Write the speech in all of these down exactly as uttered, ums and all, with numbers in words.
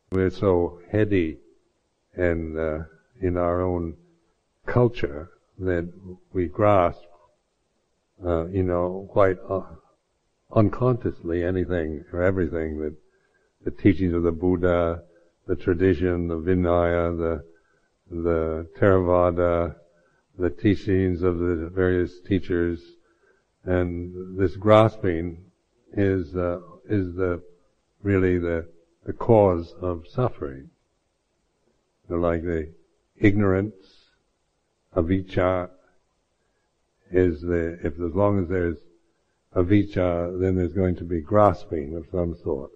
We're so heady and uh, in our own culture that we grasp, uh, you know, quite uh, unconsciously anything or everything that the teachings of the Buddha, the tradition, the Vinaya, the the Theravada, the teachings of the various teachers, and this grasping is uh, is the really the the cause of suffering. So like the ignorance, avijja, is the if as long as there's avijja, then there's going to be grasping of some sort.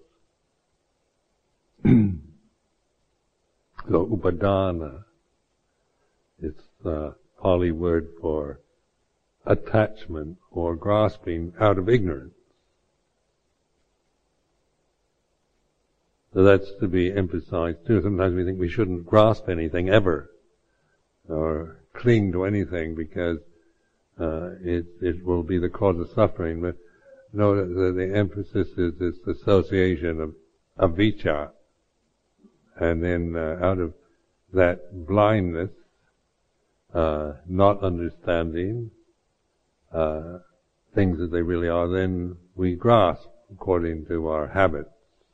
So upadana, it's the Pali word for attachment or grasping out of ignorance. So that's to be emphasized too. Sometimes we think we shouldn't grasp anything ever, or cling to anything because uh, it it will be the cause of suffering. But no, the, the emphasis is this association of avijja, and then uh, out of that blindness, uh, not understanding uh, things as they really are, then we grasp according to our habits.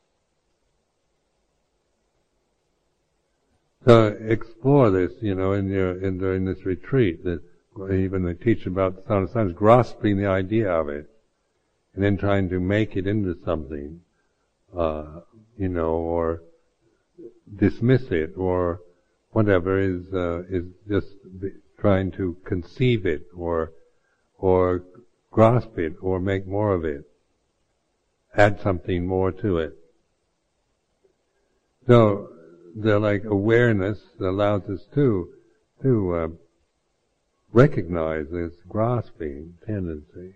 So explore this, you know, in your in during this retreat. That even they teach about the sound of silence, grasping the idea of it, and then trying to make it into something, uh, you know, or dismiss it, or whatever is uh, is just be, trying to conceive it, or or grasp it, or make more of it, add something more to it. So the like awareness allows us to to uh, recognize this grasping tendency,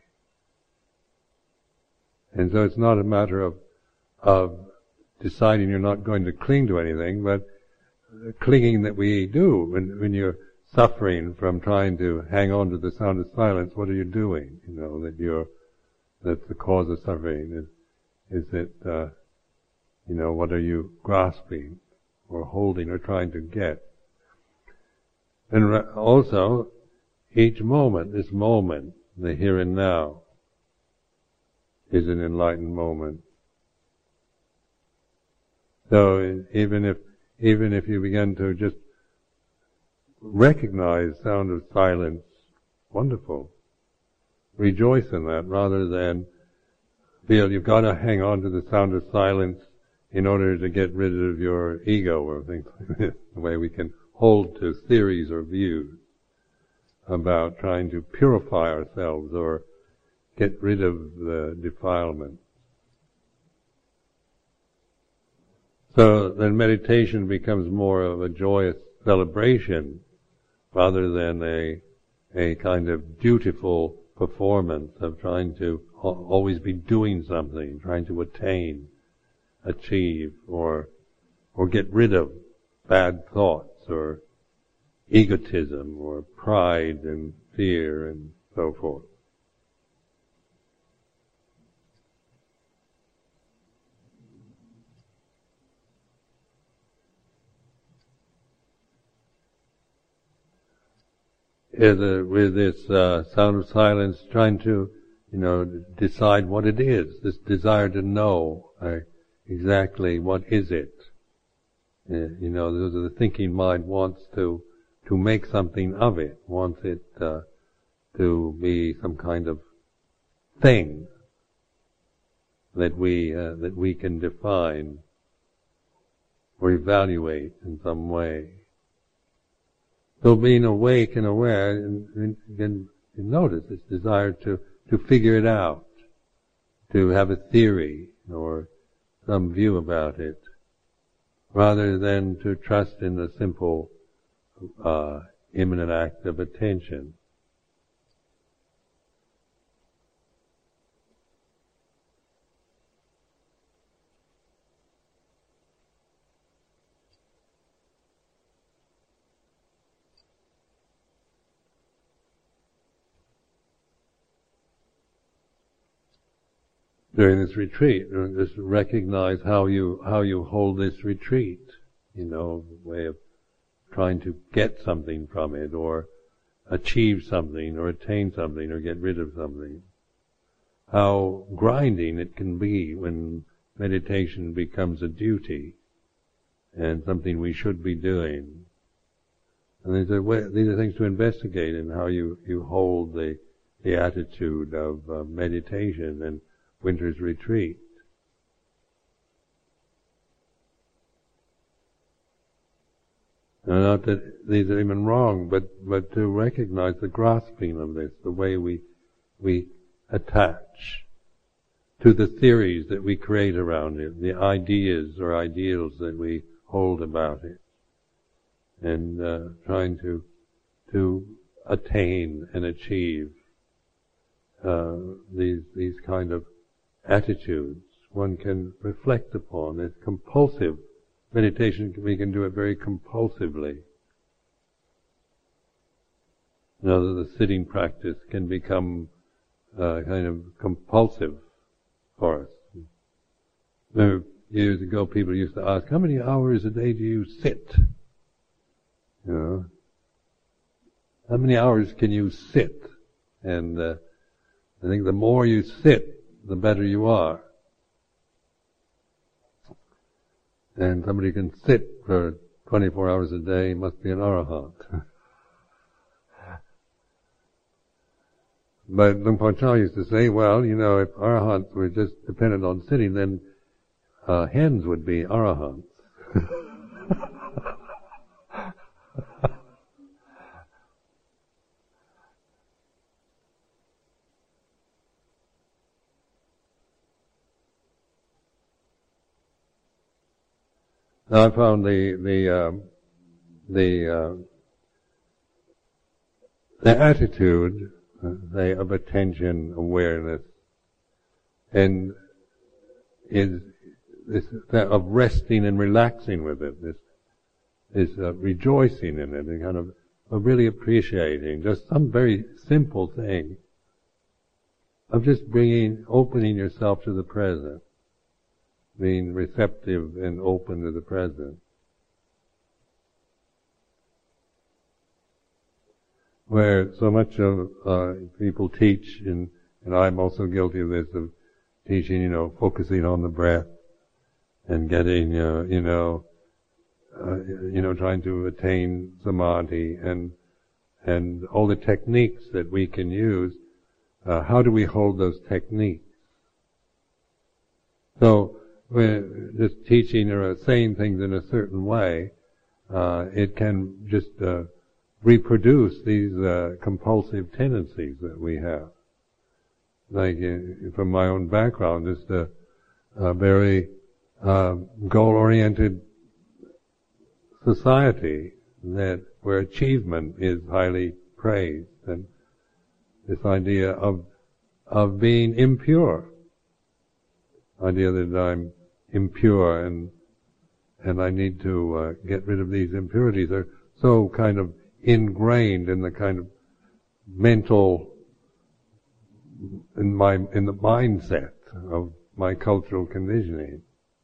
and so it's not a matter of of deciding you're not going to cling to anything, but clinging that we do when when you're suffering from trying to hang on to the sound of silence. What are you doing? You know that you're that's the cause of suffering. Is is it uh, you know what are you grasping or holding or trying to get? And also, each moment, this moment, the here and now, is an enlightened moment. So even if even if you begin to just recognize sound of silence, wonderful. Rejoice in that rather than feel you've got to hang on to the sound of silence in order to get rid of your ego or things like this, the way we can hold to theories or views about trying to purify ourselves or get rid of the defilement. So then meditation becomes more of a joyous celebration rather than a a kind of dutiful performance of trying to always be doing something, trying to attain, achieve, or or get rid of bad thoughts or egotism or pride and fear and so forth. Is a, with this uh, sound of silence, trying to, you know, decide what it is. This desire to know uh, exactly what is it. Uh, you know, the, the thinking mind wants to to make something of it, wants it uh, to be some kind of thing that we uh, that we can define or evaluate in some way. So being awake and aware, and, and, and you notice this desire to, to figure it out, to have a theory or some view about it, rather than to trust in the simple, uh, imminent act of attention. during this retreat. Just recognize how you how you hold this retreat. You know, way of trying to get something from it, or achieve something, or attain something, or get rid of something. How grinding it can be when meditation becomes a duty and something we should be doing. And these are way, these are things to investigate in how you, you hold the the attitude of uh, meditation and winter's retreat. And not that these are even wrong, but, but to recognize the grasping of this, the way we we attach to the theories that we create around it, the ideas or ideals that we hold about it, and uh, trying to to attain and achieve uh, these these kind of attitudes. One can reflect upon. It's compulsive. Meditation, we can do it very compulsively. You know, the sitting practice can become uh, kind of compulsive for us. Remember, years ago, people used to ask, how many hours a day do you sit? You know, how many hours can you sit? And uh, I think the more you sit, the better you are. And somebody can sit for twenty-four hours a day, must be an arahant. But Luang Por Chah used to say, well, you know, if arahants were just dependent on sitting, then uh, hens would be arahants. Now I found the the uh, the uh, the attitude, uh, say, of attention, awareness, and is this that of resting and relaxing with it. This is uh, rejoicing in it and kind of, of really appreciating just some very simple thing of just bringing, opening yourself to the present. Being receptive and open to the present. Where so much of uh, people teach, and, and I'm also guilty of this, of teaching, you know, focusing on the breath and getting, uh, you know, uh, you know, trying to attain samadhi and and all the techniques that we can use. Uh, how do we hold those techniques? So, we're just teaching or saying things in a certain way, uh, it can just uh, reproduce these uh, compulsive tendencies that we have. Like uh, from my own background, just a, a very uh, goal-oriented society that where achievement is highly praised, and this idea of of being impure. Idea that I'm impure and and I need to uh, get rid of these impurities are so kind of ingrained in the kind of mental, in my in the mindset of my cultural conditioning.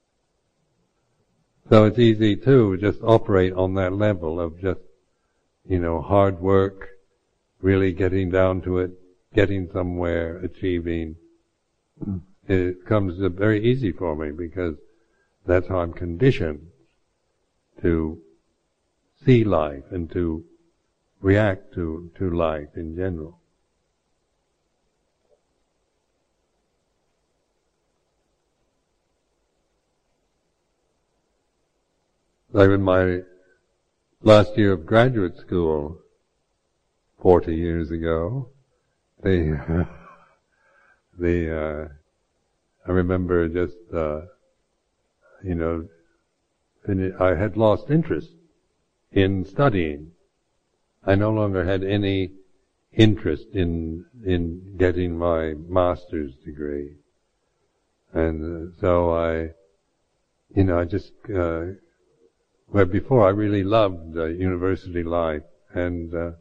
So it's easy to just operate on that level of just, you know, hard work, really getting down to it, getting somewhere, achieving. It comes very easy for me because that's how I'm conditioned to see life and to react to, to life in general. Like in my last year of graduate school, forty years ago, the, the, uh, I remember just, uh, you know, I had lost interest in studying. I no longer had any interest in in getting my master's degree, and uh, so I, you know, I just, uh, where before I really loved uh, university life and uh,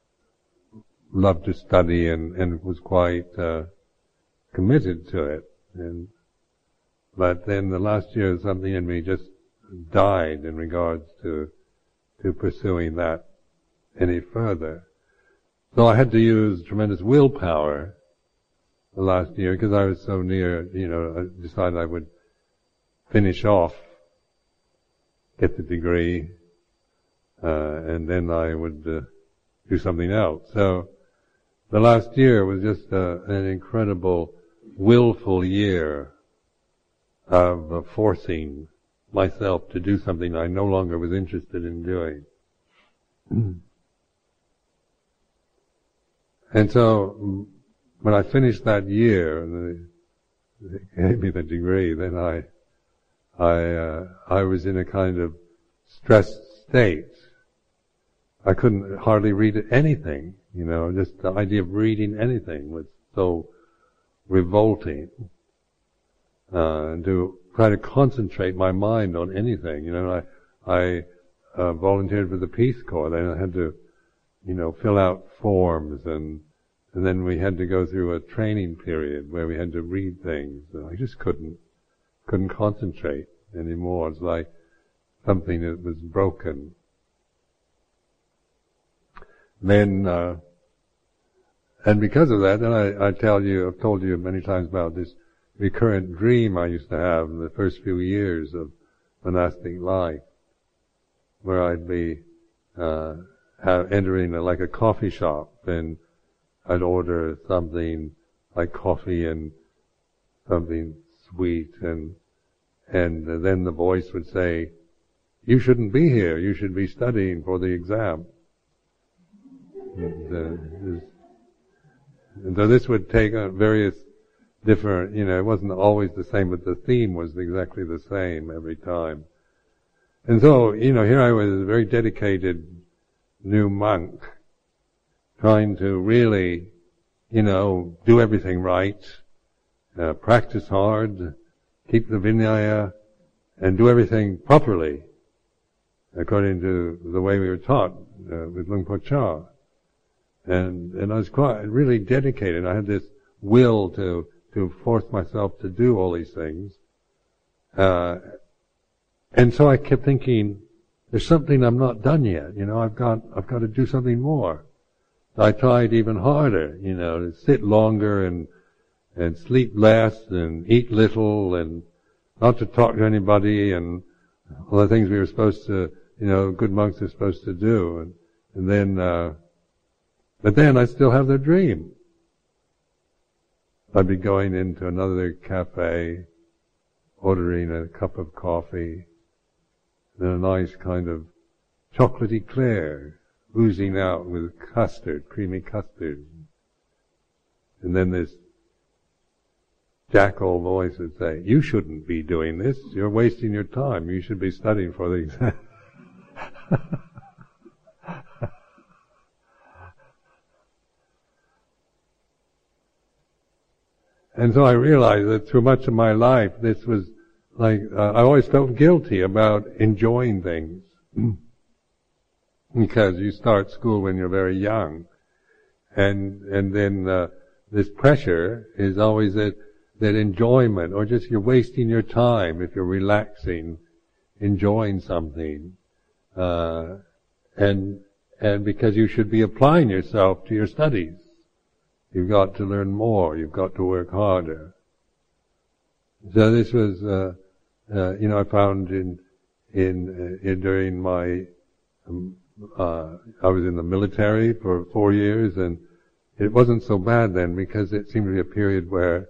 loved to study and and was quite uh, committed to it. And but then the last year, something in me just died in regards to to pursuing that any further. So I had to use tremendous willpower the last year because I was so near. You know, I decided I would finish off, get the degree, uh, and then I would uh, do something else. So the last year was just uh, an incredible, willful year of uh, forcing myself to do something I no longer was interested in doing. And so when I finished that year and they gave me the degree, then I I uh, I was in a kind of stressed state. I couldn't hardly read anything, you know, just the idea of reading anything was so revolting. Uh, and to try to concentrate my mind on anything, you know, I I uh, volunteered for the Peace Corps. Then I had to, you know, fill out forms, and and then we had to go through a training period where we had to read things. And I just couldn't couldn't concentrate anymore. It's like something that was broken. Then, uh, and because of that, then I, I tell you, I've told you many times about this recurrent dream I used to have in the first few years of monastic life, where I'd be uh, have, entering a, like a coffee shop, and I'd order something like coffee and something sweet, and and then the voice would say, "You shouldn't be here. You should be studying for the exam." And, uh, and so this would take on various different, you know, it wasn't always the same, but the theme was exactly the same every time. And so, you know, here I was, a very dedicated new monk, trying to really, you know, do everything right, uh, practice hard, keep the Vinaya, and do everything properly, according to the way we were taught uh, with Luang Por Chah. And, and I was quite, really dedicated. I had this will to, to force myself to do all these things. Uh, and so I kept thinking, there's something I'm not done yet, you know, I've got, I've got to do something more. So I tried even harder, you know, to sit longer and, and sleep less and eat little and not to talk to anybody and all the things we were supposed to, you know, good monks are supposed to do. And, and then, uh, But then I still have the dream. I'd be going into another cafe, ordering a cup of coffee, and a nice kind of chocolatey clear, oozing out with custard, creamy custard. And then this jackal voice would say, "You shouldn't be doing this. You're wasting your time. You should be studying for the exam." And so I realized that through much of my life, this was like, uh, I always felt guilty about enjoying things. Because you start school when you're very young. And, and then, uh, this pressure is always that, that enjoyment, or just you're wasting your time if you're relaxing, enjoying something. Uh, and, and because you should be applying yourself to your studies. You've got to learn more. You've got to work harder. So this was, uh, uh, you know, I found in, in, uh, in during my, um, uh, I was in the military for four years, and it wasn't so bad then because it seemed to be a period where,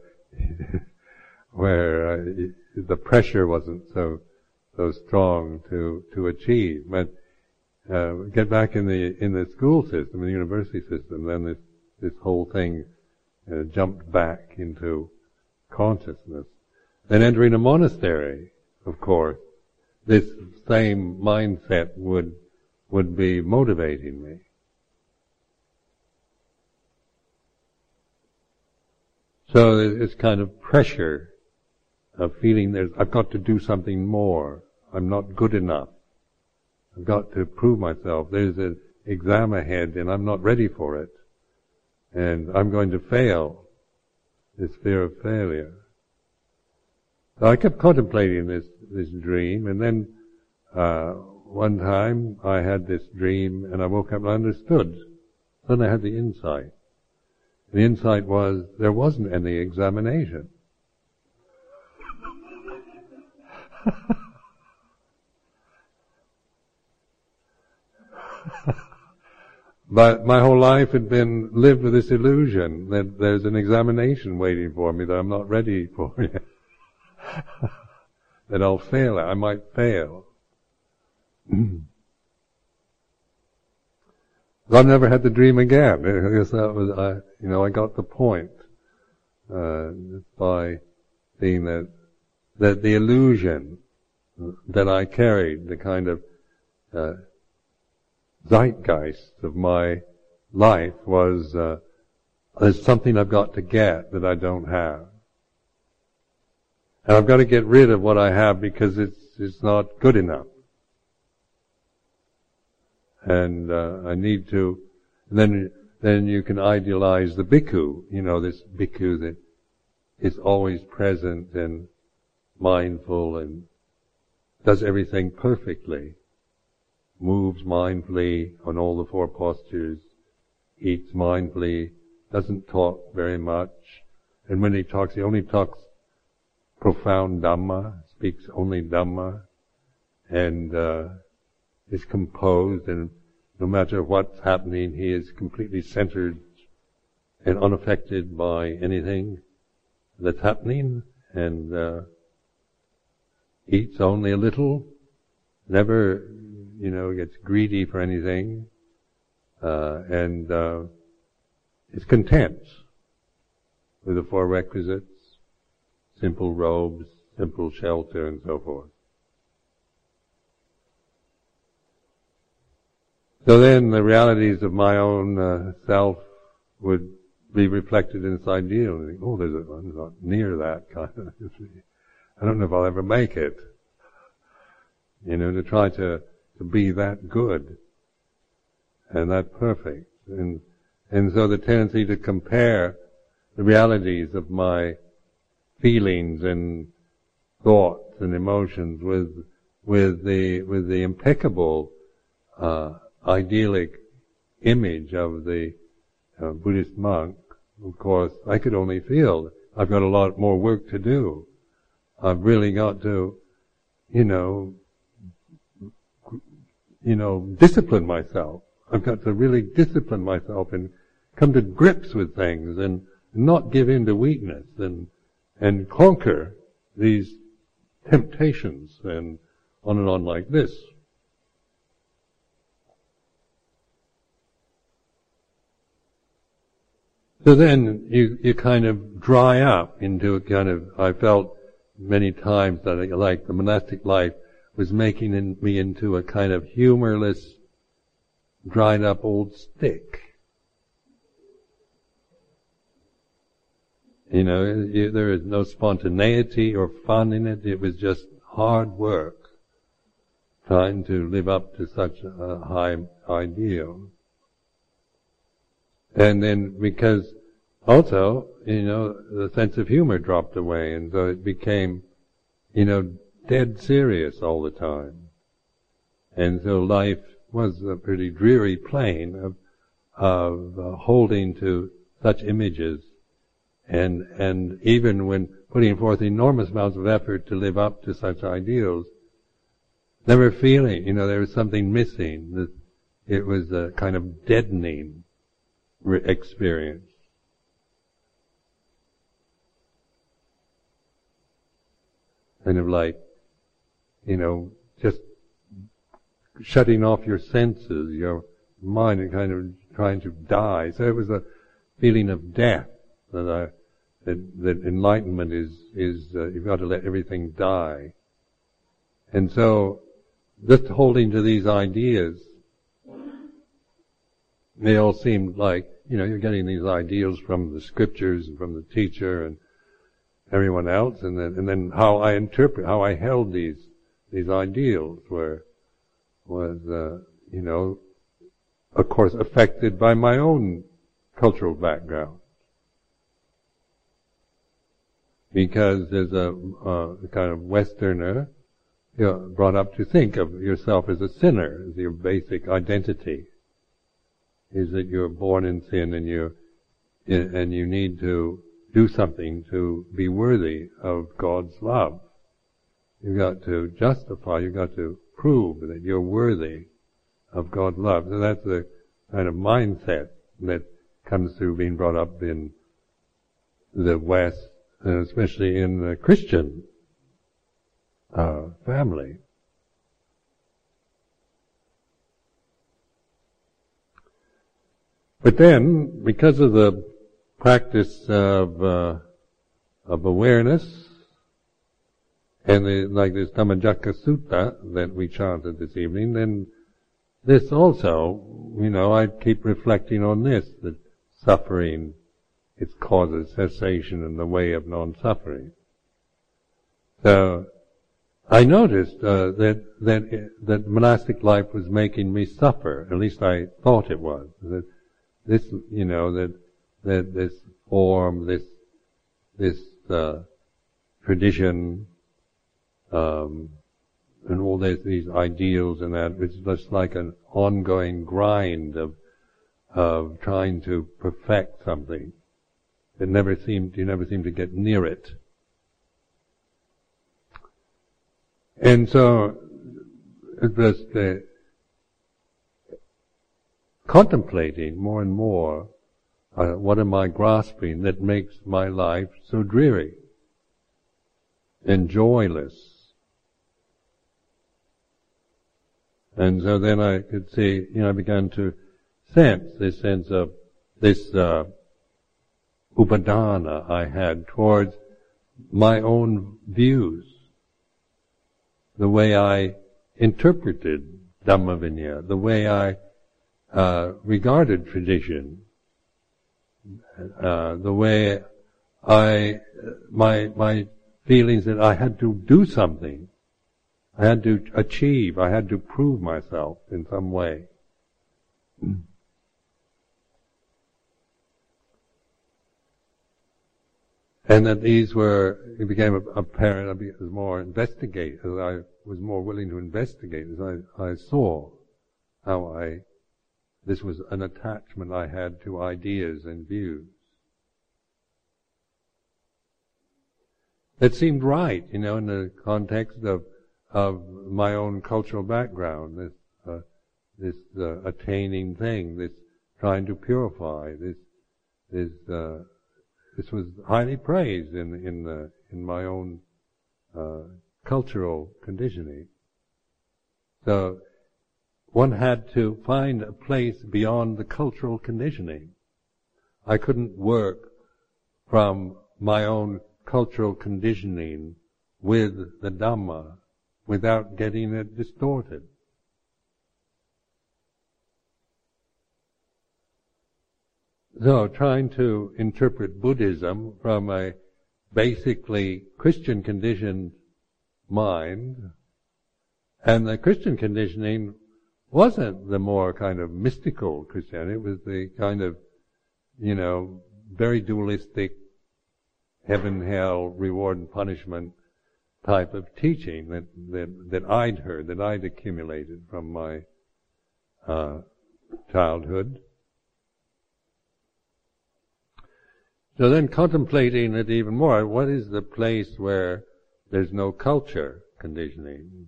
where uh, the pressure wasn't so, so strong to to achieve. But uh, get back in the in the school system, in the university system, then this. This whole thing uh, jumped back into consciousness. Then entering a monastery, of course, this same mindset would would be motivating me. So it's kind of pressure of feeling there's, I've got to do something more. I'm not good enough. I've got to prove myself. There's an exam ahead and I'm not ready for it. And I'm going to fail, this fear of failure. So I kept contemplating this, this dream, and then uh, one time I had this dream, and I woke up and I understood. Then I had the insight. The insight was there wasn't any examination. But my whole life had been lived with this illusion that there's an examination waiting for me that I'm not ready for yet. That I'll fail at. I might fail. So I've never had the dream again. I guess that was, I, you know, I got the point uh, by seeing that that the illusion that I carried, the kind of uh, zeitgeist of my life, was uh, there's something I've got to get that I don't have, and I've got to get rid of what I have because it's it's not good enough. And uh, I need to, and then then you can idealize the bhikkhu, you know, this bhikkhu that is always present and mindful and does everything perfectly, moves mindfully on all the four postures, eats mindfully, doesn't talk very much, and when he talks, he only talks profound Dhamma, speaks only Dhamma, and uh, is composed, and no matter what's happening, he is completely centered and unaffected by anything that's happening, and uh, eats only a little, never, you know, gets greedy for anything, uh, and uh, is content with the four requisites, simple robes, simple shelter, and so forth. So then the realities of my own uh, self would be reflected in this ideal. And think, oh, there's a, I'm not near that kind of, I don't know if I'll ever make it. You know, to try to, to be that good and that perfect. And, and so the tendency to compare the realities of my feelings and thoughts and emotions with, with the, with the impeccable, uh, idyllic image of the uh, Buddhist monk, of course, I could only feel I've got a lot more work to do. I've really got to, you know, you know, discipline myself. I've got to really discipline myself and come to grips with things and not give in to weakness and and conquer these temptations and on and on like this. So then you, you kind of dry up into a kind of, I felt many times that I, like the monastic life was making in, me into a kind of humorless, dried up old stick. You know, you, there is no spontaneity or fun in it. It was just hard work trying to live up to such a high ideal. And then because also, you know, the sense of humor dropped away, and so it became, you know, dead serious all the time. And so life was a pretty dreary plane of, of uh, holding to such images, and and even when putting forth enormous amounts of effort to live up to such ideals, never feeling, you know, there was something missing. That it was a kind of deadening experience. Kind of like, you know, just shutting off your senses, your mind, and kind of trying to die. So it was a feeling of death that I, that, that enlightenment is, is, uh, you've got to let everything die. And so, just holding to these ideas, they all seemed like, you know, you're getting these ideals from the scriptures and from the teacher and everyone else, and then, and then how I interpret, how I held these, these ideals were, was, uh, you know, of course affected by my own cultural background. because there's a, a kind of Westerner, you're brought up to think of yourself as a sinner, as your basic identity, is that you're born in sin and you and you need to do something to be worthy of God's love. You've got to justify, you've got to prove that you're worthy of God's love. So that's the kind of mindset that comes through being brought up in the West, and especially in the Christian uh, family. But then, because of the practice of uh, of awareness, and the, like this Dhammacakka Sutta that we chanted this evening, then this also, you know, I keep reflecting on this, that suffering, its causes cessation and the way of non-suffering. So, I noticed uh, that that that monastic life was making me suffer. At least I thought it was. That this, you know, that that this form, this this uh, tradition, um, and all this, these ideals and that, it's just like an ongoing grind of of trying to perfect something. It never seemed, you never seem to get near it. And so, it was uh, contemplating more and more, uh, what am I grasping that makes my life so dreary and joyless? And so then I could see, you know, I began to sense this sense of this uh, upadana I had towards my own views, the way I interpreted Dhamma Vinaya, the way I uh, regarded tradition, uh, the way I, my my feelings that I had to do something, I had to achieve, I had to prove myself in some way. And that these were, it became apparent, I was more investigate, as I was more willing to investigate, as I, I saw how I, this was an attachment I had to ideas and views. It seemed right, you know, in the context of, of my own cultural background, this, uh, this uh, attaining thing, this trying to purify, this, this, uh, This was highly praised in in the in my own uh, cultural conditioning. So one had to find a place beyond the cultural conditioning. I couldn't work from my own cultural conditioning with the Dhamma without getting it distorted. So, trying to interpret Buddhism from a basically Christian conditioned mind, and the Christian conditioning wasn't the more kind of mystical Christianity, it was the kind of, you know, very dualistic, heaven, hell, reward and punishment type of teaching that, that, that I'd heard, that I'd accumulated from my uh, childhood. So then contemplating it even more, what is the place where there's no culture conditioning?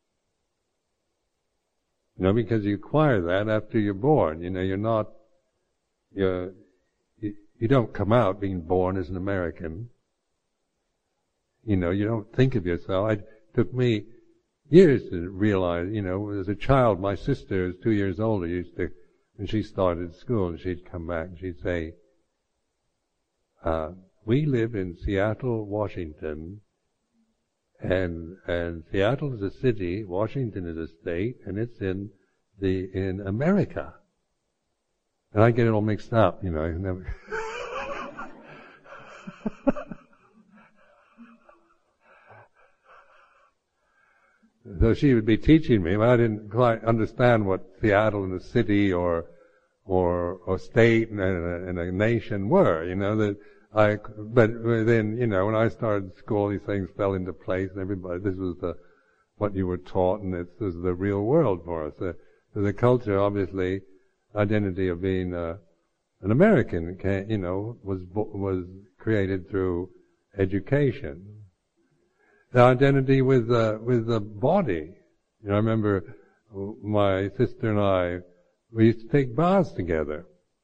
You know, because you acquire that after you're born. You know, you're not, you're, you, you don't come out being born as an American. You know, you don't think of yourself. It took me years to realize, you know, as a child, my sister is two years older, used to, when she started school, and she'd come back and she'd say, Uh, we live in Seattle, Washington, and and Seattle is a city, Washington is a state, and it's in the in America. And I get it all mixed up, you know. I never So she would be teaching me, but I didn't quite understand what Seattle and the city or or or state and a, and a nation were, you know. That I, but then, you know, when I started school, these things fell into place, and everybody, this was the, what you were taught, and this was the real world for us. The, the culture, obviously, identity of being uh, an American, you know, was was created through education. The identity with uh, with the body. You know, I remember my sister and I, we used to take baths together.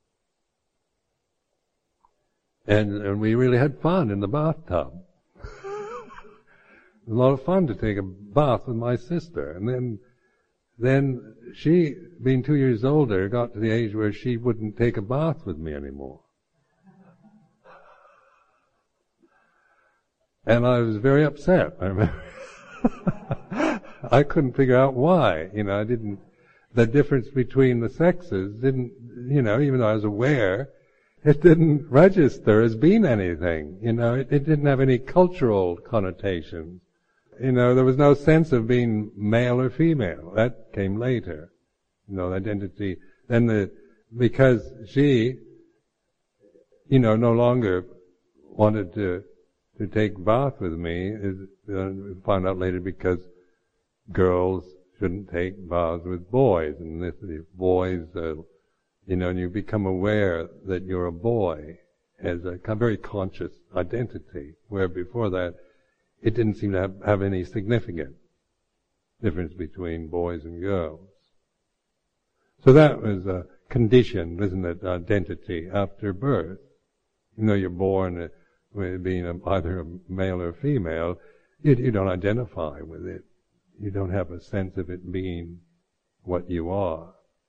And, and we really had fun in the bathtub. It was a lot of fun to take a bath with my sister. And then, then she, being two years older, got to the age where she wouldn't take a bath with me anymore. And I was very upset, I remember. I couldn't figure out why. You know, I didn't, the difference between the sexes didn't, you know, even though I was aware, it didn't register as being anything. You know, it, it didn't have any cultural connotations. You know, there was no sense of being male or female. That came later. You know, identity. Then the, because she, you know, no longer wanted to, to take bath with me, is, uh, found out later because girls shouldn't take baths with boys, and this, boys, uh, you know, and you become aware that you're a boy as a very conscious identity, where before that, it didn't seem to have, have any significant difference between boys and girls. So that was a condition, isn't it, identity after birth. You know, you're born uh, with being a, either a male or female, you, you don't identify with it. You don't have a sense of it being what you are.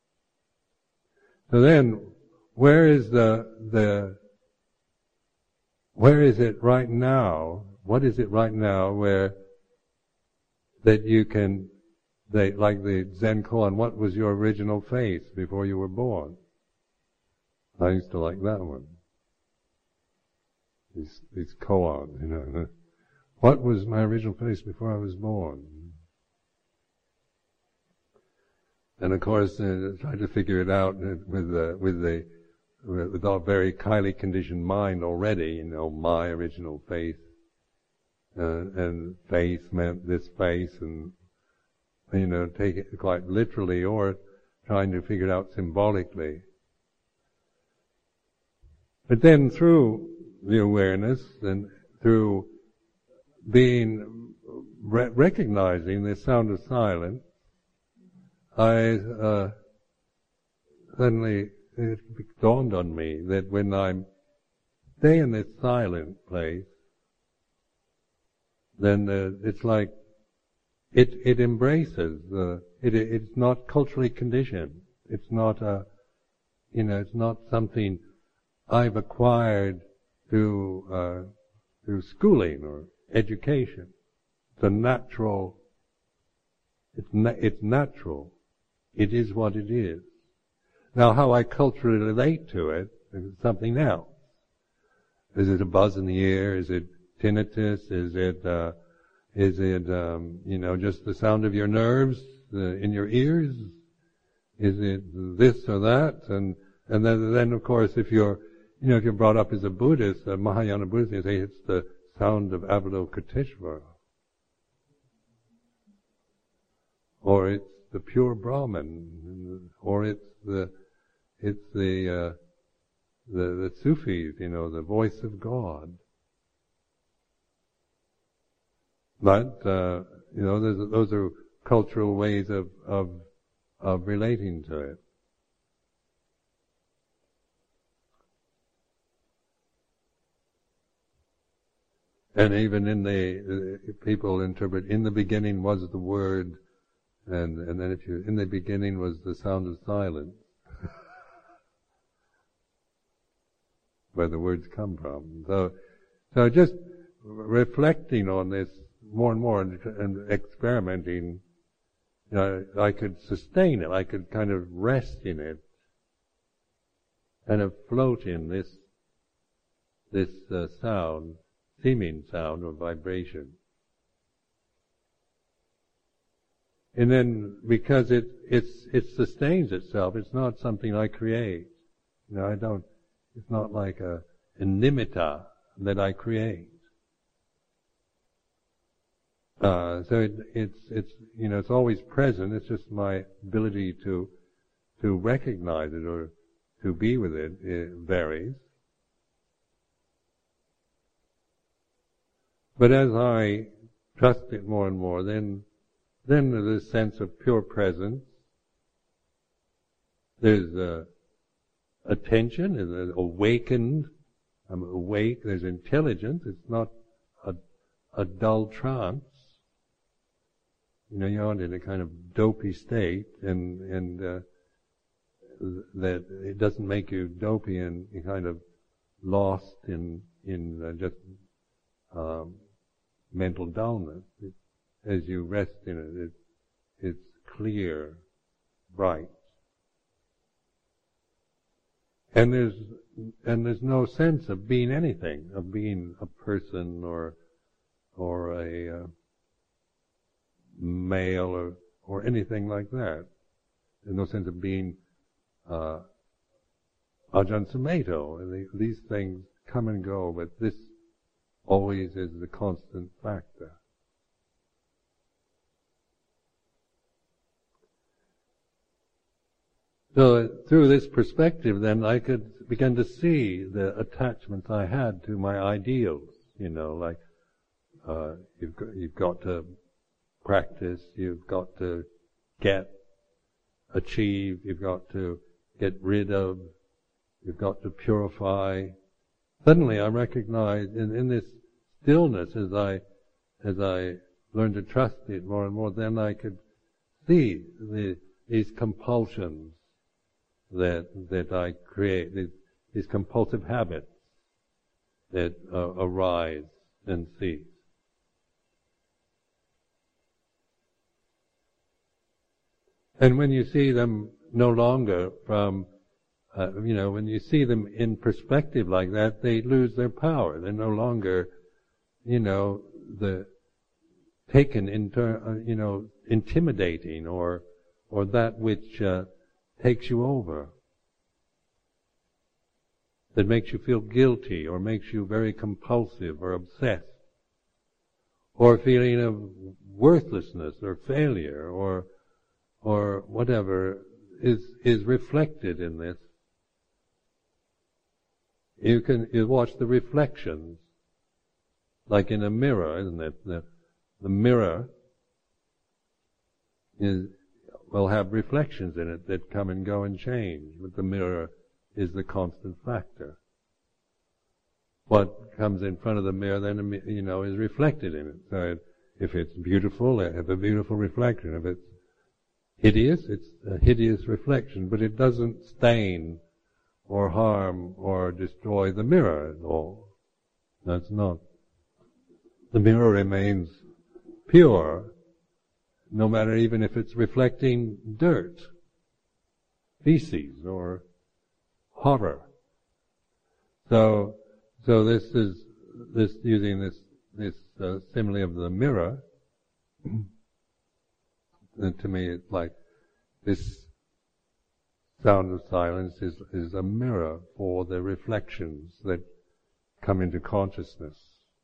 So then, where is the, the, where is it right now? What is it right now where that you can, they, like the Zen koan, what was your original face before you were born? I used to like that one. These, these koans, you know. What was my original face before I was born? And of course, uh, try to figure it out with the with the with our very highly conditioned mind already. You know, my original face, uh, and face meant this face, and you know, take it quite literally, or trying to figure it out symbolically. But then, through the awareness and through being re- recognizing the sound of silence, I uh, suddenly it dawned on me that when I stay in this silent place, then uh, it's like it it embraces the it it's not culturally conditioned. It's not a you know it's not something I've acquired through uh, through schooling or education. It's a natural. It's na- it's natural. It is what it is. Now, how I culturally relate to it is something else. Is it a buzz in the ear? Is it tinnitus? Is it, uh, is it, um, you know, just the sound of your nerves uh, in your ears? Is it this or that? And and then, then of course, if you're, you know, if you're brought up as a Buddhist, a Mahayana Buddhist, you say it's the sound of Avalokiteshvara, or it's the pure Brahman, or it's the it's the uh, the the Sufis, you know, the voice of God. But uh, you know, those, those are cultural ways of of of relating to it. And even in the uh, people interpret, in the beginning was the Word. And and then if you in the beginning was the sound of silence, where the words come from. So so just reflecting on this more and more and, and experimenting, you know, I could sustain it. I could kind of rest in it, kind of float in this this uh, sound, seeming sound or vibration. And then, because it it's it sustains itself, it's not something I create. You know, I don't. It's not like a and nimitta that I create. Uh, so it, it's it's you know it's always present. It's just my ability to to recognize it or to be with it, it varies. But as I trust it more and more, then then there's this sense of pure presence. There's uh, attention, there's awakened. I'm awake. There's intelligence. It's not a a dull trance. You know, you're in a kind of dopey state, and and uh, that it doesn't make you dopey and kind of lost in in uh, just um, mental dullness. It, as you rest in it, it, it's clear, bright, and there's and there's no sense of being anything, of being a person or or a uh, male or or anything like that. There's no sense of being uh, Ajahn Sumedho. And the, these things come and go, but this always is the constant factor. So through this perspective, then I could begin to see the attachments I had to my ideals. You know, like uh, you've got, you've got to practice, you've got to get, achieve, you've got to get rid of, you've got to purify. Suddenly I recognize in, in this stillness, as I as I learned to trust it more and more, then I could see the, these compulsions that that I create, these, these compulsive habits that uh, arise and cease. And when you see them no longer from, uh, you know, when you see them in perspective like that, they lose their power. They're no longer, you know, the taken into, uh, you know, intimidating or or that which uh, takes you over, that makes you feel guilty or makes you very compulsive or obsessed, or a feeling of worthlessness or failure or or whatever is is reflected in this. You can you watch the reflections, like in a mirror, isn't it? The, the mirror is will have reflections in it that come and go and change, but the mirror is the constant factor. What comes in front of the mirror then, you know, is reflected in it. So if it's beautiful, it has a beautiful reflection. If it's hideous, it's a hideous reflection, but it doesn't stain or harm or destroy the mirror at all. That's not. The mirror remains pure, no matter even if it's reflecting dirt, feces, or horror. So, so this is this using this this uh, simile of the mirror. And to me, it's like this sound of silence is, is a mirror for the reflections that come into consciousness.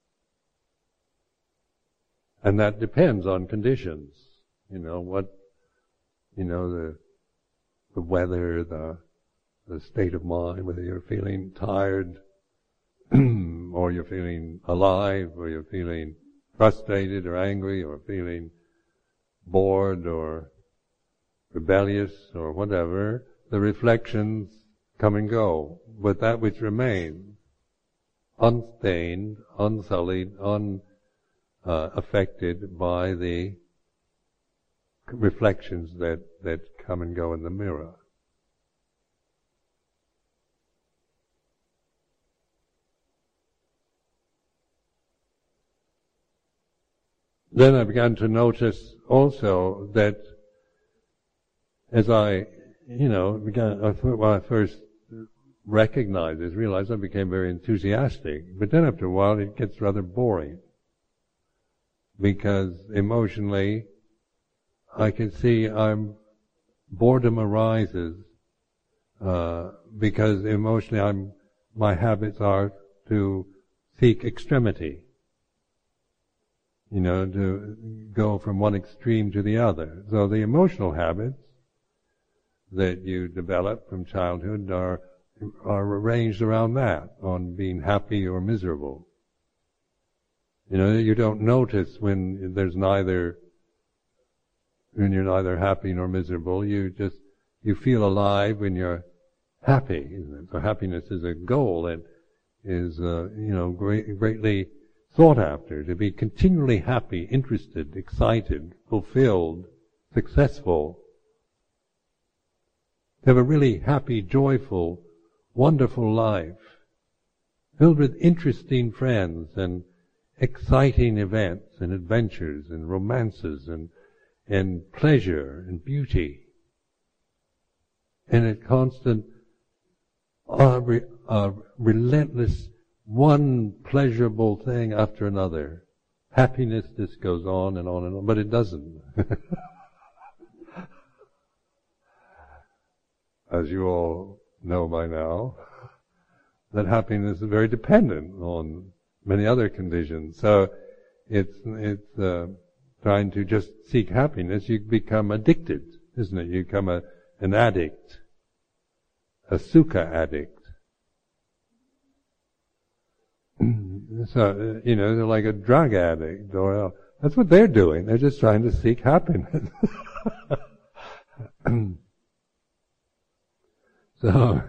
And that depends on conditions. You know, what, you know, the, the weather, the, the state of mind, whether you're feeling tired, or you're feeling alive, or you're feeling frustrated or angry, or feeling bored or rebellious or whatever, the reflections come and go. But that which remains, unstained, unsullied, unaffected uh, by the reflections that, that come and go in the mirror. Then I began to notice also that as I, you know, began, when I first recognized this, realized I became very enthusiastic. But then after a while it gets rather boring. Because emotionally I can see I'm, boredom arises, uh, because emotionally I'm, my habits are to seek extremity. You know, to go from one extreme to the other. So the emotional habits that you develop from childhood are are arranged around that, on being happy or miserable. You know, you don't notice when there's neither, when you're neither happy nor miserable. You just, you feel alive when you're happy. So happiness is a goal that is, uh, you know, great, greatly sought after, to be continually happy, interested, excited, fulfilled, successful. To have a really happy, joyful, wonderful life, filled with interesting friends and exciting events and adventures and romances and and pleasure and beauty, and a constant, uh, re, uh, relentless, one pleasurable thing after another. Happiness just goes on and on and on, but it doesn't. As you all know by now, that happiness is very dependent on many other conditions. So it's it's uh, trying to just seek happiness. You become addicted, isn't it? You become a an addict, a sukha addict. So you know, they're like a drug addict, or uh, that's what they're doing. They're just trying to seek happiness. So,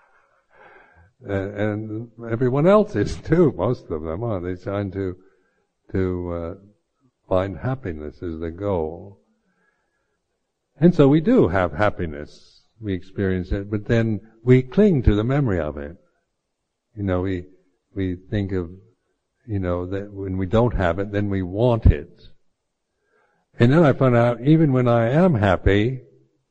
and everyone else is too. Most of them are. They're trying to to uh, find happiness as the goal. And so we do have happiness. We experience it, but then we cling to the memory of it. You know, we we think of, you know, that when we don't have it, then we want it. And then I found out, even when I am happy,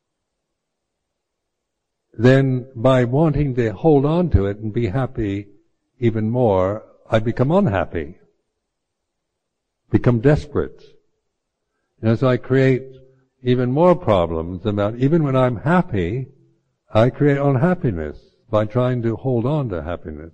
then by wanting to hold on to it and be happy even more, I become unhappy, become desperate. You know, so I create even more problems about, even when I'm happy, I create unhappiness by trying to hold on to happiness.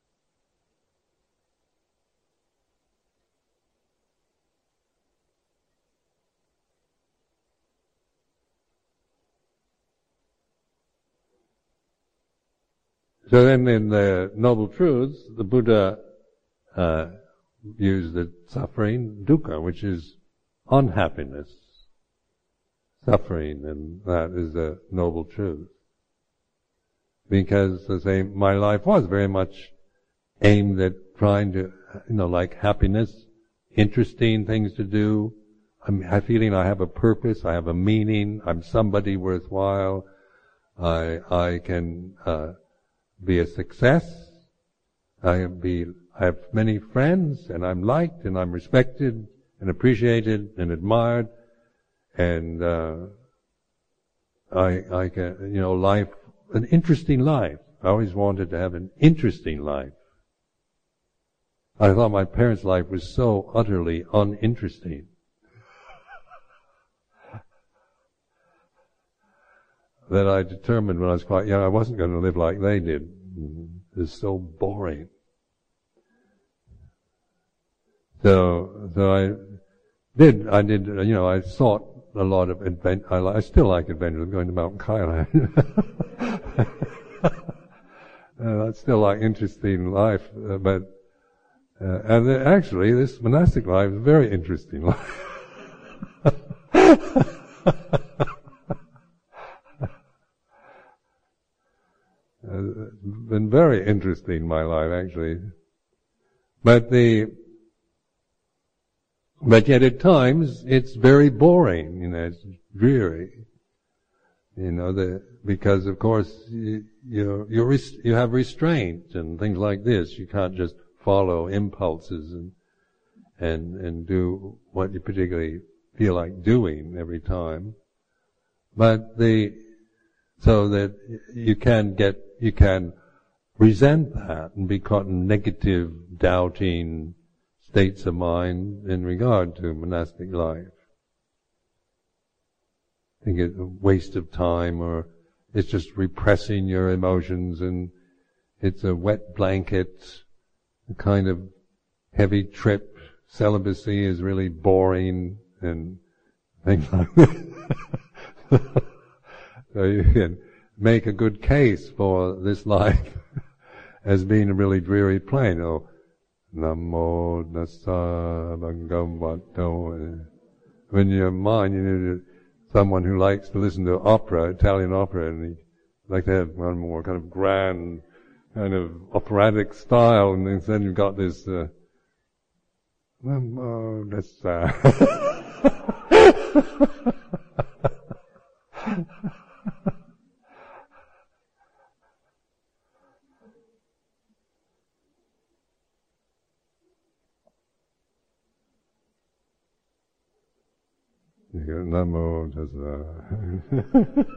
So then in the Noble Truths, the Buddha uh, used the suffering, dukkha, which is unhappiness, suffering, and that is the Noble Truth. Because, as I say, my life was very much aimed at trying to, you know, like happiness, interesting things to do. I'm, I'm feeling I have a purpose, I have a meaning, I'm somebody worthwhile, I, I can, uh, be a success. I be I have many friends, and I'm liked, and I'm respected, and appreciated, and admired, and uh, I I can, you know, life, an interesting life. I always wanted to have an interesting life. I thought my parents' life was so utterly uninteresting. That I determined when I was quite young I wasn't going to live like they did. It was so boring. So, so I did, I did, you know, I sought a lot of adventure. I, I still like adventure. I'm going to Mount Kailash. uh, I still like interesting life, uh, but, uh, and then actually this monastic life is a very interesting life. Uh, been very interesting, my life, actually. But the, but yet at times it's very boring, you know, it's dreary. You know, the, because of course you, you're, you're res- you have restraint and things like this. You can't just follow impulses and, and, and do what you particularly feel like doing every time. But the, so that you can get, you can resent that and be caught in negative, doubting states of mind in regard to monastic life. I think it's a waste of time, or it's just repressing your emotions, and it's a wet blanket a kind of heavy trip. Celibacy is really boring and things like that. So you can make a good case for this life as being a really dreary plane. Oh, Namo Tassa Bhagavato. When your mind, you know, someone who likes to listen to opera, Italian opera, and you like to have one more kind of grand, kind of operatic style, and instead you've got this, uh, Namo Tassa. Namo Tassa.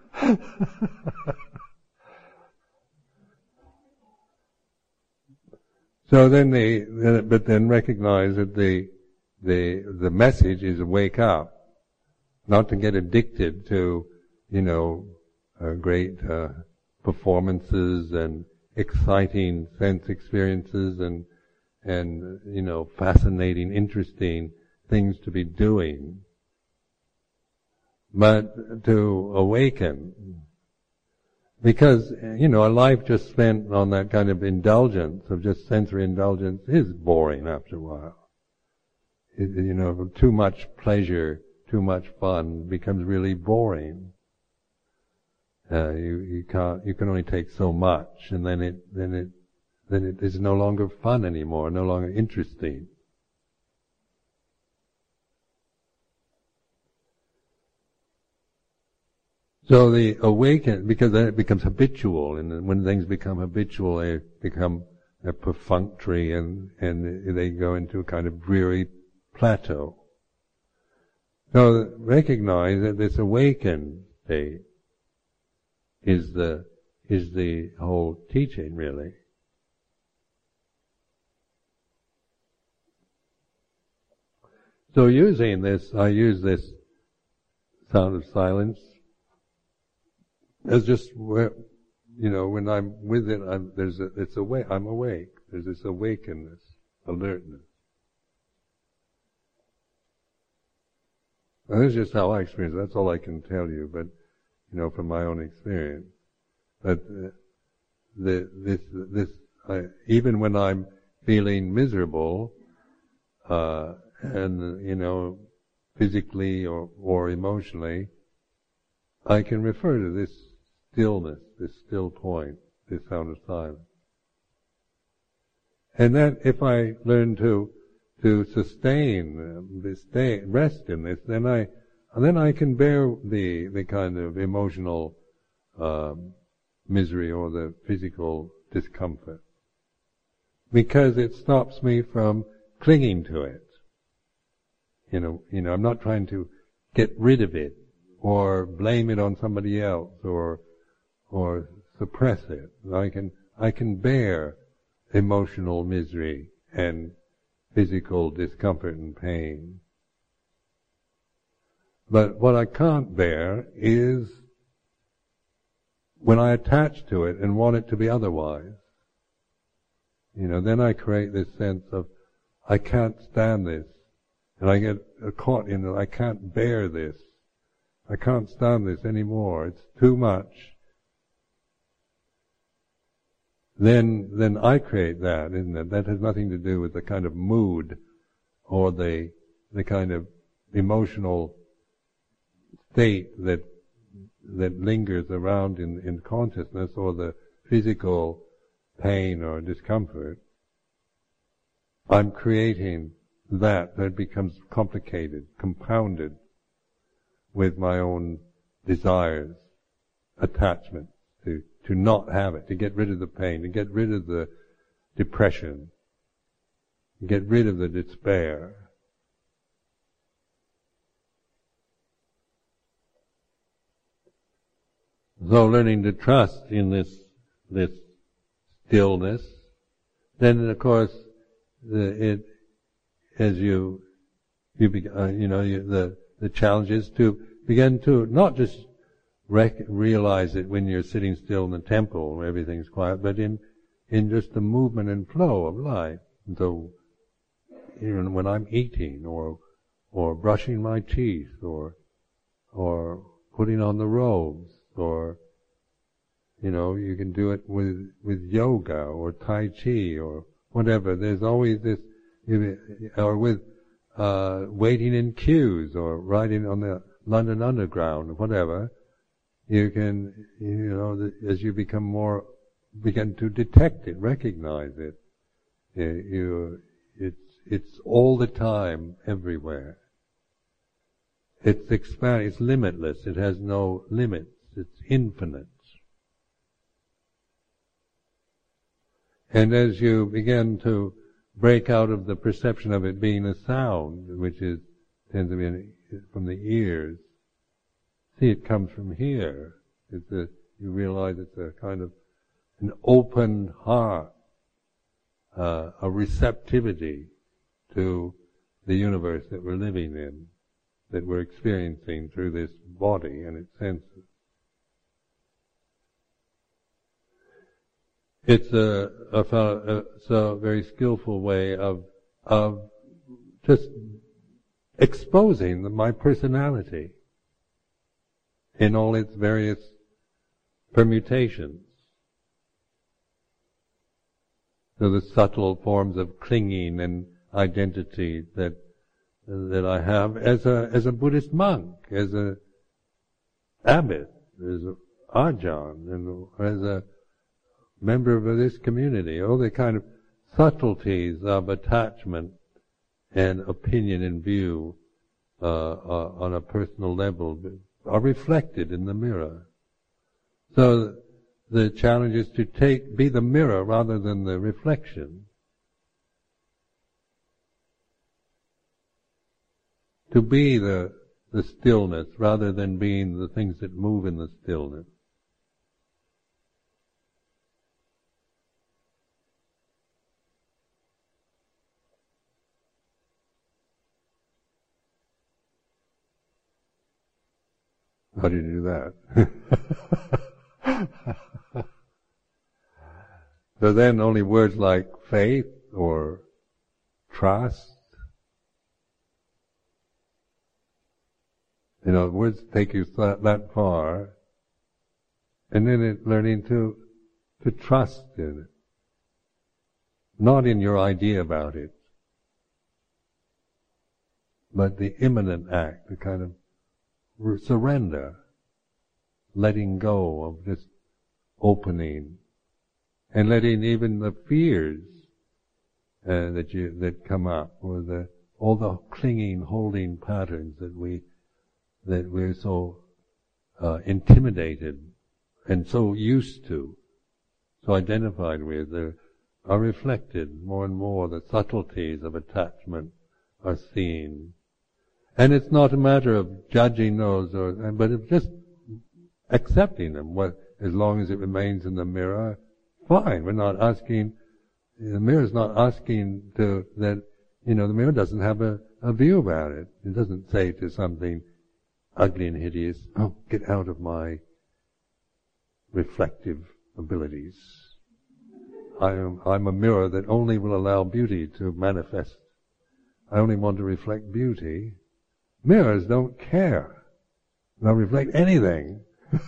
So then the, but then recognize that the the the message is wake up, not to get addicted to, you know, uh, great uh, performances and exciting sense experiences and and you know fascinating, interesting things to be doing. But to awaken, because, you know, a life just spent on that kind of indulgence, of just sensory indulgence, is boring after a while. It, you know, too much pleasure, too much fun becomes really boring. Uh, you, you can't, you can only take so much, and then it, then it, then it is no longer fun anymore, no longer interesting. So the awaken, because then it becomes habitual, and when things become habitual, they become uh, perfunctory, and, and they go into a kind of dreary plateau. So recognize that this awakened state is the is the whole teaching, really. So using this, I use this sound of silence as just where, you know, when I'm with it, I'm, there's a, it's awake, I'm awake. There's this awakeness, alertness. And this is just how I experience it. That's all I can tell you, but, you know, from my own experience. But uh, the, this, this, I, even when I'm feeling miserable, uh, and, you know, physically or, or emotionally, I can refer to this stillness, this still point, this sound of silence. And that, if I learn to to sustain, um, stay, rest in this, then I then I can bear the the kind of emotional um, misery or the physical discomfort, because it stops me from clinging to it. You know, you know, I'm not trying to get rid of it or blame it on somebody else or or suppress it. I can I can bear emotional misery and physical discomfort and pain. But what I can't bear is when I attach to it and want it to be otherwise. You know, then I create this sense of, I can't stand this. And I get caught in it, I can't bear this. I can't stand this anymore. It's too much. Then, then I create that, isn't it? That has nothing to do with the kind of mood or the, the kind of emotional state that, that lingers around in, in consciousness, or the physical pain or discomfort. I'm creating that, that becomes complicated, compounded with my own desires, attachment to, to not have it, to get rid of the pain, to get rid of the depression, get rid of the despair. So learning to trust in this, this stillness, then of course, the, it, as you, you, be, uh, you know, you, the, the challenge is to begin to not just rec- realize it when you're sitting still in the temple where everything's quiet, but in, in just the movement and flow of life. And so, even when I'm eating, or or brushing my teeth, or or putting on the robes, or you know, you can do it with with yoga or Tai Chi or whatever. There's always this, or with uh, waiting in queues or riding on the London Underground or whatever. You can, you know, as you become more, begin to detect it, recognize it. You, it's it's all the time, everywhere. It's expand. It's limitless. It has no limits. It's infinite. And as you begin to break out of the perception of it being a sound, which is tends to be in, from the ears, see, it comes from here. It's a, you realize it's a kind of an open heart, uh, a receptivity to the universe that we're living in, that we're experiencing through this body and its senses. It's a, a, a, it's a very skillful way of of just exposing the, my personality in all its various permutations. So the subtle forms of clinging and identity that that I have as a as a Buddhist monk, as a abbot, as a Ajahn, and as a member of this community, all the kind of subtleties of attachment and opinion and view uh, uh, on a personal level are reflected in the mirror. So the challenge is to take, be the mirror rather than the reflection. To be the, the stillness rather than being the things that move in the stillness. How do you do that? So then only words like faith or trust, you know, words take you that, that far, and then it, learning to to trust in it, not in your idea about it, but the immanent act, the kind of surrender, letting go of this opening, and letting even the fears uh, that you that come up, or the all the clinging, holding patterns that we that we're so uh, intimidated and so used to, so identified with, uh, are reflected more and more. The subtleties of attachment are seen. And it's not a matter of judging those, or, but of just accepting them. What, as long as it remains in the mirror, fine. We're not asking, the mirror's not asking to, that, you know, the mirror doesn't have a, a view about it. It doesn't say to something ugly and hideous, oh, get out of my reflective abilities. I am, I'm a mirror that only will allow beauty to manifest. I only want to reflect beauty. Mirrors don't care. They'll reflect anything.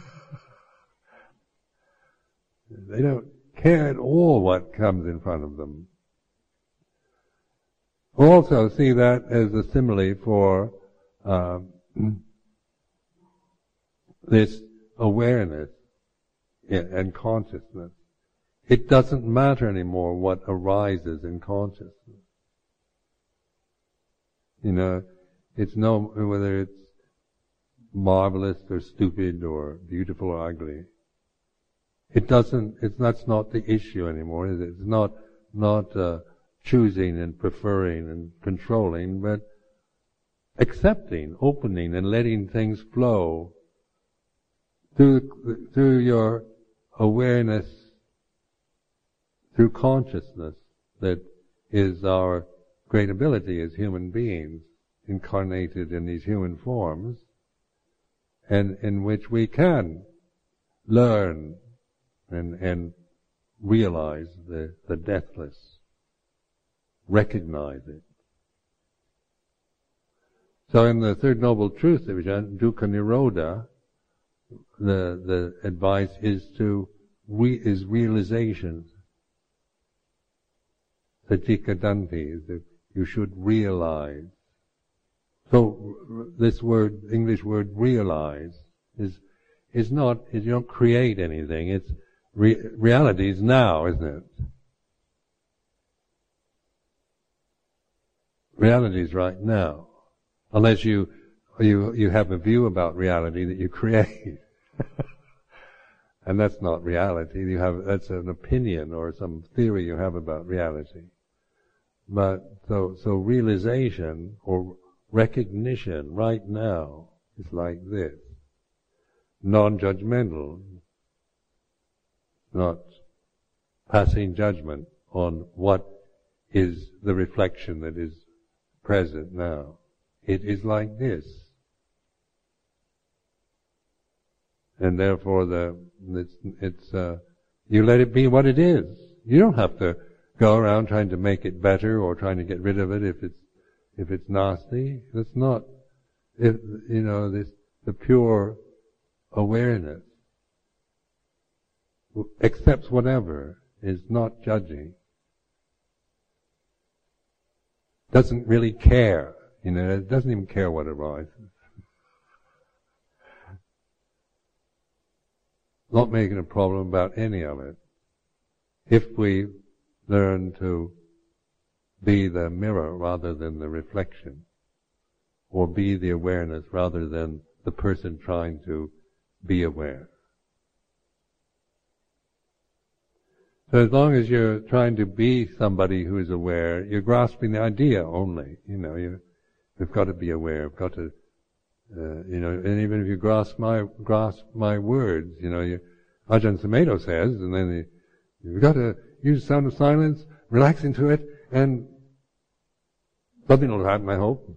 They don't care at all what comes in front of them. Also see that as a simile for um, this awareness and consciousness. It doesn't matter anymore what arises in consciousness. You know, it's no, whether it's marvelous or stupid or beautiful or ugly. It doesn't, it's, that's not the issue anymore, is it? It's not, not, uh, choosing and preferring and controlling, but accepting, opening and letting things flow through, through your awareness, through consciousness that is our great ability as human beings, incarnated in these human forms, and in which we can learn and, and realize the, the deathless, recognize it. So in the Third Noble Truth division, Dukkha Nirodha, the the advice is to re, is realization. Satikadanti, that you should realize. So this word, English word realize, is is not, you don't create anything. It's re, reality is now, isn't it? Reality is right now. Unless you you you have a view about reality that you create. And that's not reality. You have that's an opinion or some theory you have about reality. But so so realization or recognition right now is like this. Non-judgmental, not passing judgment on what is the reflection that is present now. It is like this. And therefore the it's, it's uh, you let it be what it is. You don't have to go around trying to make it better or trying to get rid of it if it's if it's nasty. That's not, if, you know, this the pure awareness accepts whatever, is not judging, doesn't really care. You know, it doesn't even care what arises. Not making a problem about any of it. If we learn to be the mirror rather than the reflection, or be the awareness rather than the person trying to be aware. So as long as you're trying to be somebody who is aware, you're grasping the idea only. You know, you, you've got to be aware. You've got to, uh, you know, and even if you grasp my grasp my words, you know, you, Ajahn Sumedho says, and then you, you've got to use the sound of silence, relax into it, and something will happen, I hope.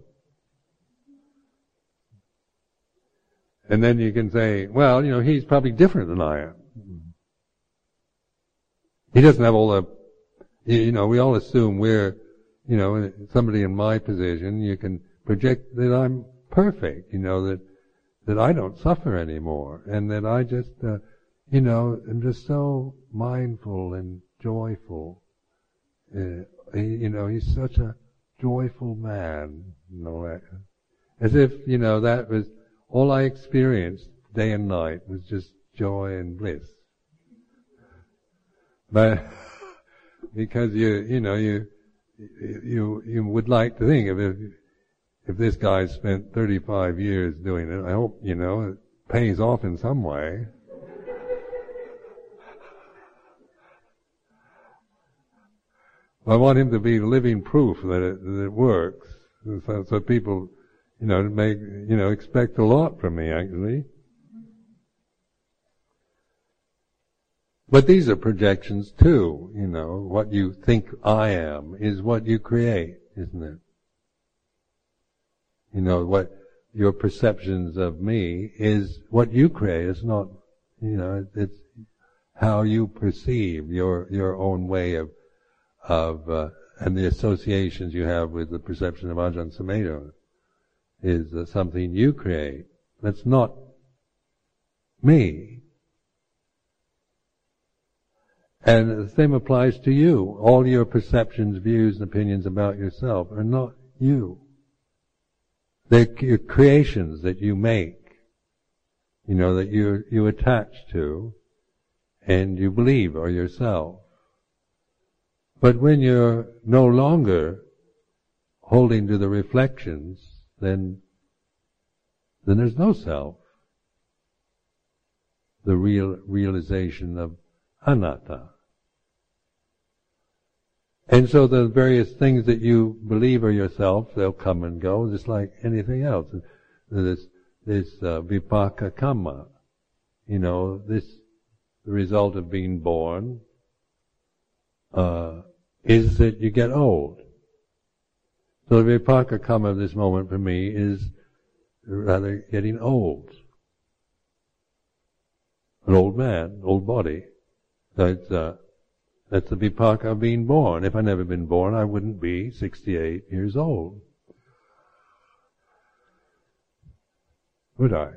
And then you can say, well, you know, he's probably different than I am. He doesn't have all the, you know, we all assume we're, you know, somebody in my position, you can project that I'm perfect, you know, that, that I don't suffer anymore, and that I just, uh, you know, am just so mindful and joyful. Uh, he, you know, he's such a joyful man, you know, as if, you know, that was all I experienced day and night was just joy and bliss. But because you, you know, you, you, you would like to think of if, if this guy spent thirty-five years doing it, I hope, you know, it pays off in some way. I want him to be living proof that it, that it works, so, so people, you know, make, you know, expect a lot from me actually. But these are projections too, you know. What you think I am is what you create, isn't it? You know, what your perceptions of me is what you create. It's not, you know, it's how you perceive your your own way of of uh, and the associations you have with the perception of Ajahn Sumedho is uh, something you create. That's not me. And the same applies to you. All your perceptions, views, and opinions about yourself are not you. They're creations that you make, you know, that you you attach to and you believe are yourself. But when you're no longer holding to the reflections, then then there's no self. The real realization of anatta. And so the various things that you believe are yourself, they'll come and go, just like anything else. This, this uh, vipaka kamma, you know, this, the result of being born, uh, is that you get old. So the vipaka kamma of this moment for me is rather getting old. An old man, old body. So it's, uh, That's the vipaka of being born. If I'd never been born, I wouldn't be sixty-eight years old. Would I?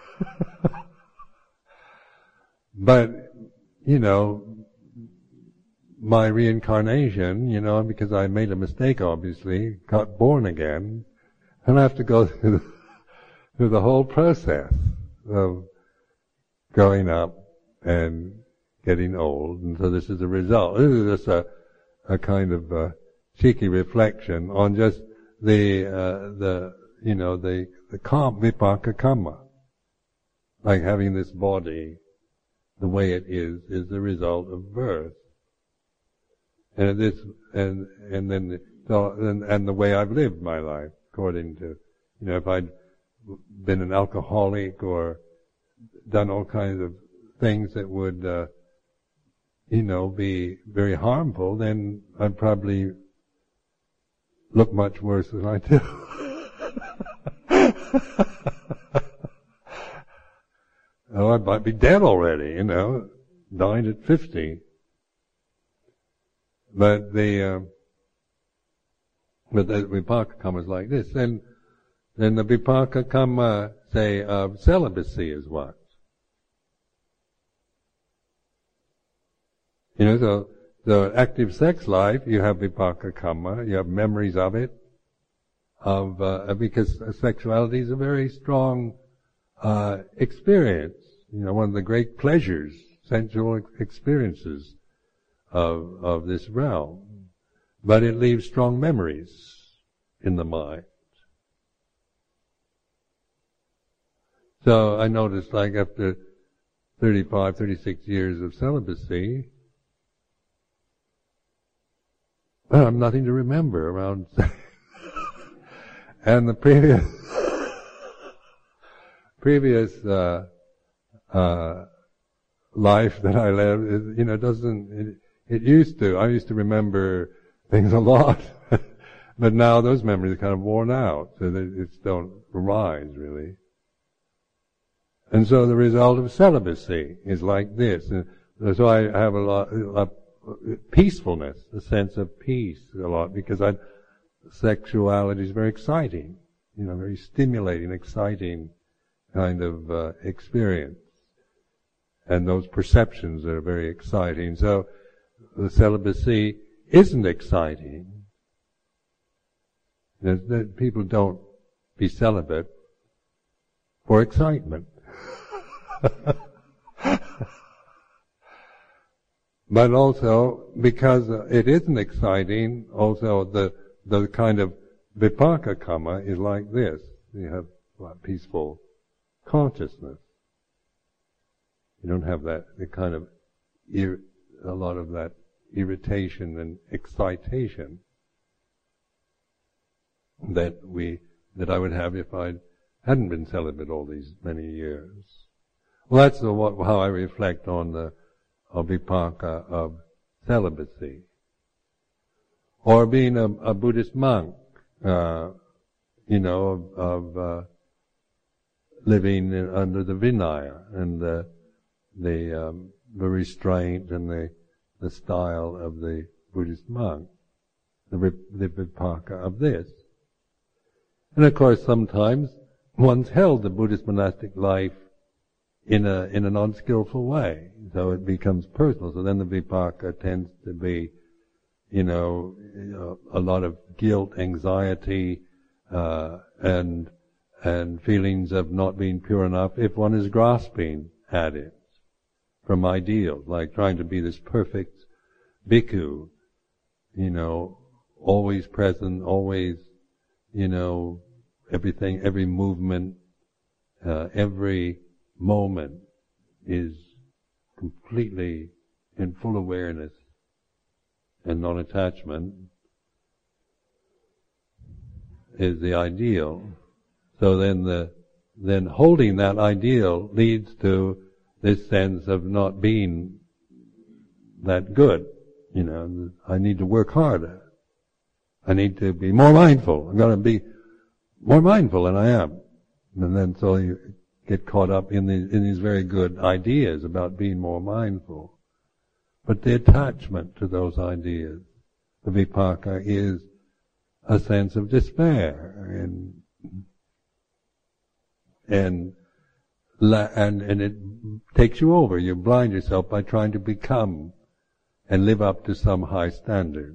But, you know, my reincarnation, you know, because I made a mistake, obviously, got born again, and I have to go through the, through the whole process of growing up and getting old. And so this is the result. This is just a, a kind of uh, cheeky reflection on just the, uh, the, you know, the, the calm, vipaka karma. Like having this body the way it is, is the result of birth. And this, and, and then, the, so, and, and the way I've lived my life, according to, you know, if I'd been an alcoholic or done all kinds of things that would, uh, you know, be very harmful, then I'd probably look much worse than I do. Oh, I might be dead already, you know, died at fifty. But the, uh, but the vipaka karma is like this. Then, then the vipaka karma, say, of celibacy is what? You know, so the active sex life, you have vipaka karma, you have memories of it, of, uh, because sexuality is a very strong, uh, experience. You know, one of the great pleasures, sensual experiences of, of this realm. But it leaves strong memories in the mind. So I noticed, like, after thirty-five, thirty-six years of celibacy, well, I have nothing to remember around. And the previous, previous, uh, uh, life that I led, is, you know, doesn't, it, it used to, I used to remember things a lot, but now those memories are kind of worn out, so they just don't arise, really. And so the result of celibacy is like this. And so I have a lot, a peacefulness, a sense of peace a lot, because I, sexuality is very exciting, you know, very stimulating, exciting kind of uh, experience. And those perceptions are very exciting. So the celibacy isn't exciting. That people don't be celibate for excitement. But also, because it isn't exciting, also the the kind of vipaka karma is like this. You have what, peaceful consciousness. You don't have that the kind of ir- a lot of that irritation and excitation that we that I would have if I hadn't been celibate all these many years. Well, that's the, what, how I reflect on the of vipaka of celibacy, or being a, a Buddhist monk. Uh, you know, of, of uh, living in, under the Vinaya and the the um, the restraint and the the style of the Buddhist monk, the the vipaka of this. And of course, sometimes one's held the Buddhist monastic life in a in an unskillful way, so it becomes personal. So then the vipaka tends to be, you know, a lot of guilt, anxiety, uh, and and feelings of not being pure enough if one is grasping at it from ideals, like trying to be this perfect bhikkhu, you know, always present, always, you know, everything, every movement, uh, every moment is completely in full awareness and non-attachment is the ideal. So then the, then holding that ideal leads to this sense of not being that good. You know, I need to work harder. I need to be more mindful. I'm going to be more mindful than I am. And then so you get caught up in these, in these very good ideas about being more mindful. But the attachment to those ideas, the vipaka, is a sense of despair, and and and and it takes you over. You blind yourself by trying to become and live up to some high standard.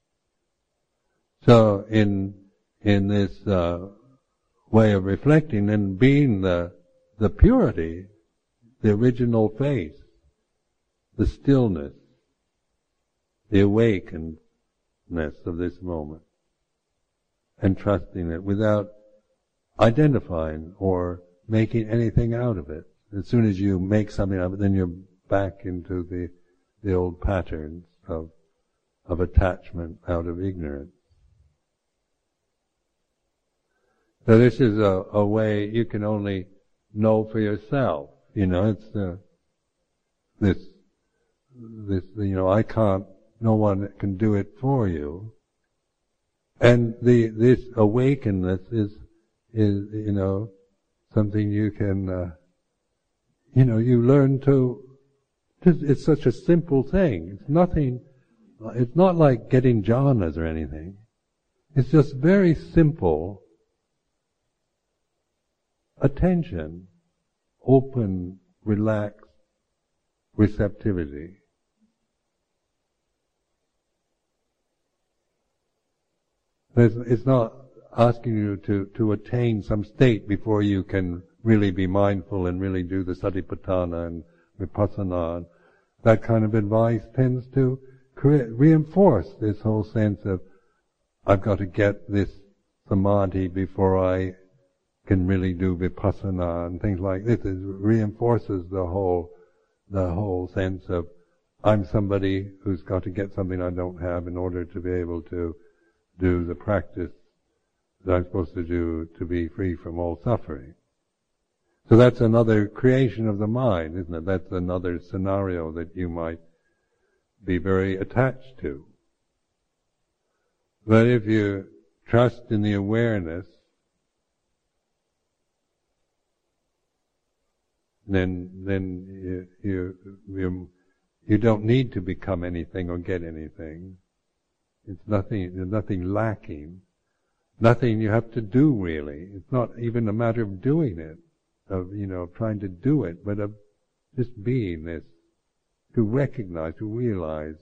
So in in this uh, way of reflecting and being the the purity, the original face, the stillness, the awakenedness of this moment, and trusting it without identifying or making anything out of it. As soon as you make something of it, then you're back into the the old patterns of of attachment out of ignorance. So this is a, a way you can only know for yourself. You know, it's uh, this this you know I can't. No one can do it for you. And the this awakenedness is is you know something you can uh, you know you learn to. It's such a simple thing. It's nothing. It's not like getting jhanas or anything. It's just very simple attention, open, relaxed receptivity. It's, it's not asking you to, to attain some state before you can really be mindful and really do the satipatthana and vipassana. That kind of advice tends to create, reinforce this whole sense of, I've got to get this samadhi before I can really do vipassana and things like this. It reinforces the whole, the whole sense of, I'm somebody who's got to get something I don't have in order to be able to do the practice that I'm supposed to do to be free from all suffering. So that's another creation of the mind, isn't it? That's another scenario that you might be very attached to. But if you trust in the awareness, then then you you you, you don't need to become anything or get anything. It's nothing. There's nothing lacking. Nothing you have to do really. It's not even a matter of doing it, of you know trying to do it, but of just being this, to recognize, to realize.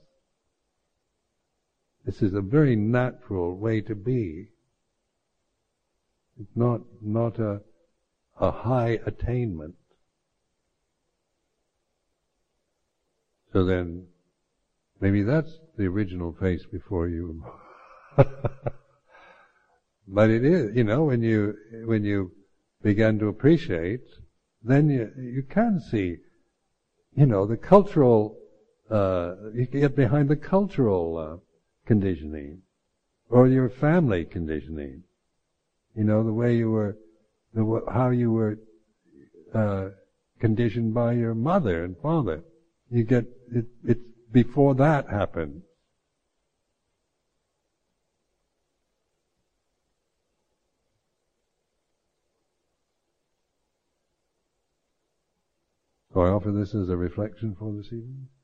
This is a very natural way to be. It's not not a a high attainment. So then, maybe that's the original face before you. But it is, you know, when you when you begin to appreciate, then you you can see, you know, the cultural. Uh, you get behind the cultural uh, conditioning, or your family conditioning. You know, the way you were, the how you were uh, conditioned by your mother and father. You get it. It's before that happened. So I offer this as a reflection for this evening.